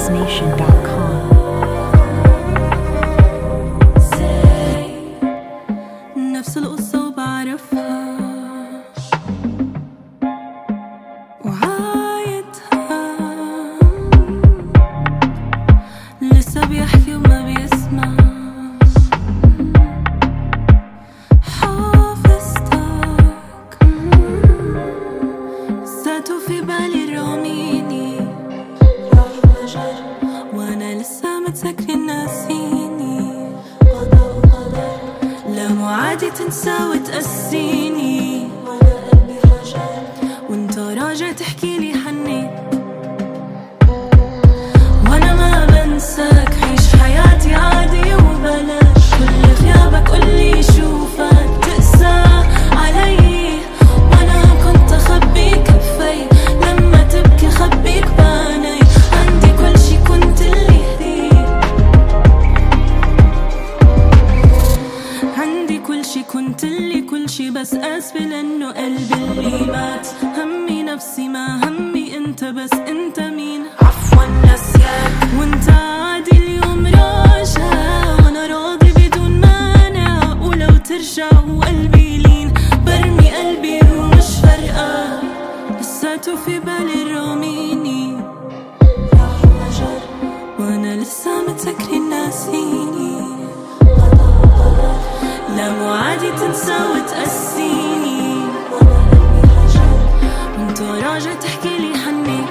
RaceNation.com. نفس القصة وبعرفها وعايدها، لسه بيحكي وما بيسمع. حافظتك ذاته في بالي راميني، وانا لسه متذكر ناسيني. لا مو عادي تنسى وتقسيني، وانت راجع تحكيلي حنيت، وانا ما بنساك. عيش حياتي عادي وبلاش كل غيابك قولي شوفك تقسى علي، وانا كنت اخبيك بفي لما تبكي خبيك باني. عندي كل شي كنت اللي هديك، عندي كل شي كنت اللي كل شي، بس اسفة لانه قلبي اللي مات. همي نفسي ما همي انت، بس انت مين؟ عفوا نسياك وانت عادي اليوم راجع، وانا راضي بدون مانع. ولو ترجع وقلبي لين برمي قلبي ومش فارقة، لساته في بالي راميني، وانا لسه متذكر ناسيني. لا مو عادي تنسى وتقسيني، وانت راجع تحكيلي حنيت.